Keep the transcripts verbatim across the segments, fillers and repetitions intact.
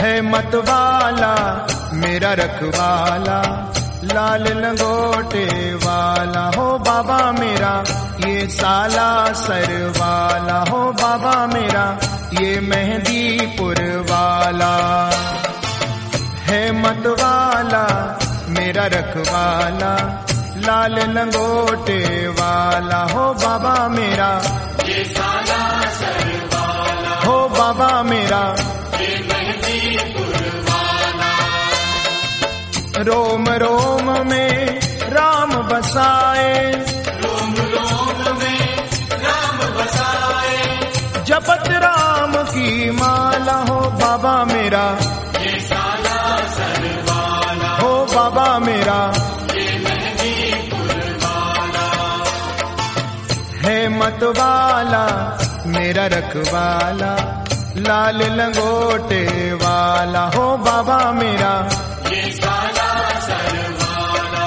है मतवाला मेरा रखवाला, लाल लंगोटे वाला हो बाबा मेरा, ये साला सर वाला हो बाबा मेरा, ये मेहंदीपुर वाला। है मतवाला मेरा रखवाला, लाल लंगोटे वाला हो बाबा मेरा, ये साला सर वाला हो बाबा मेरा, ये मेहंदीपुर वाला। रोम रोम में राम बसाए, रोम रोम में राम बसाए, जपत राम की माला हो बाबा मेरा, ये साला सर वाला हो बाबा मेरा, ये मेहंदीपुर वाला। है मतवाला मेरा रखवाला, लाल लंगोटे वाला हो बाबा मेरा, ये साला सर वाला।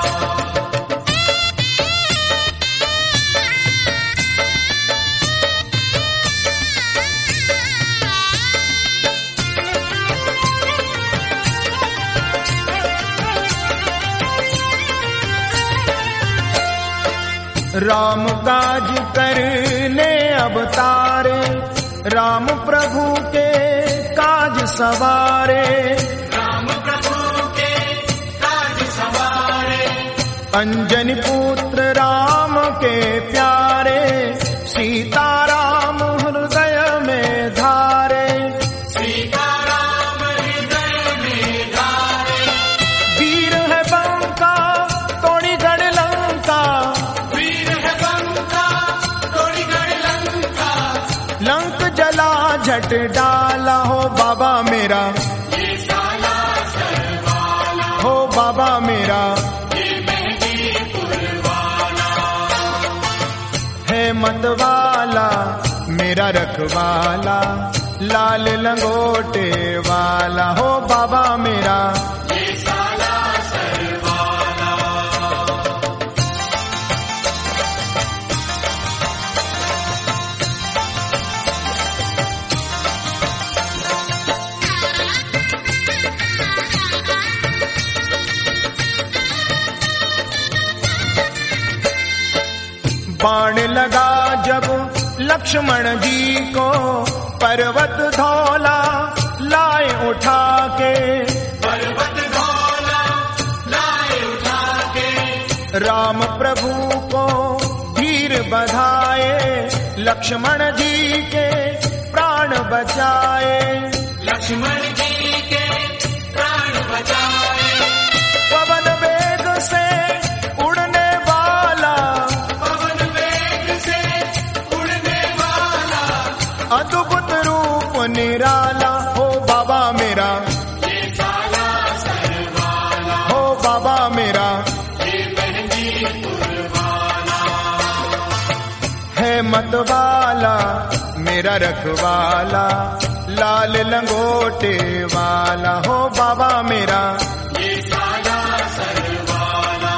राम काज करने अवतारे, राम प्रभु के काज सवारे, राम प्रभु के काज सवारे, अंजनी पुत्र राम के प्यारे, सीता राम हृदय में धारे, सीता राम हृदय में धारे, वीर है बंका तोड़ी गढ़ लंका, वीर है बंका तोड़ी गढ़ लंका, लंक जला झट डाला हो बाबा मेरा, ये साला सर वाला हो बाबा मेरा, ये मेहंदीपुर वाला। है मतवाला मेरा रखवाला, लाल लंगोटे वाला हो बाबा मेरा, ये साला सर वाला। बाण लगा जब लक्ष्मण जी को, पर्वत धौला लाए उठा के, पर्वत धौला लाए उठा के, राम प्रभु को धीर बधाए, लक्ष्मण जी के प्राण बचाए, लक्ष्मण जी के प्राण बचाए, पवन वेग से उड़ने वाला, पवन वेग से उड़ने वाला, अद्भुत रूप निराला हो बाबा मेरा, ये साला सर वाला हो बाबा मेरा, ये मेहंदीपुर वाला। है मतवाला मेरा रखवाला, लाल लंगोटे वाला हो बाबा मेरा, ये साला सर वाला।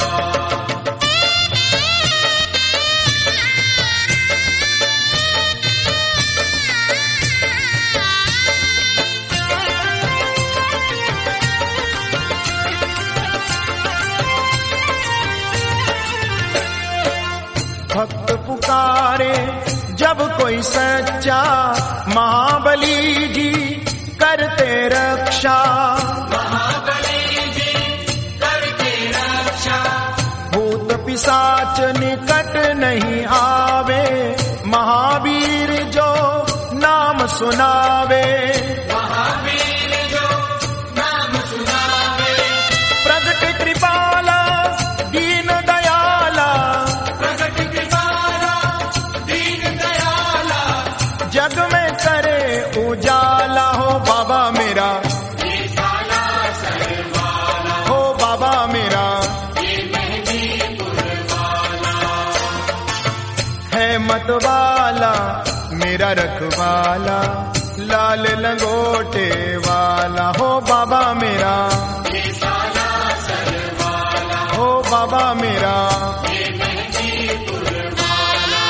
भक्त पुकारे जब कोई सच्चा, महाबली जी करते रक्षा, महाबली जी करके रक्षा, भूत पिशाच निकट नहीं आवे, महावीर जो नाम सुनावे, महावीर जो नाम सुनावे, प्रगट कृपाला दीन दयाला, प्रगट कृपाला दीन दयाला, जग में करे उजाला हो बाबा मेरा, ये साला सर वाला हो बाबा मेरा, ये मेहंदीपुर वाला। है मतवाला मेरा रखवाला, लाल लंगोटे वाला हो बाबा मेरा, ये साला सर वाला हो बाबा मेरा, ये मेहंदीपुर वाला।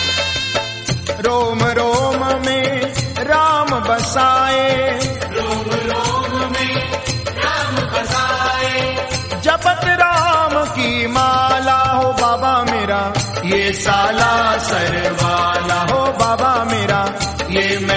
रोम रोम में राम बसाए, रोम साला सरवाला हो बाबा मेरा ये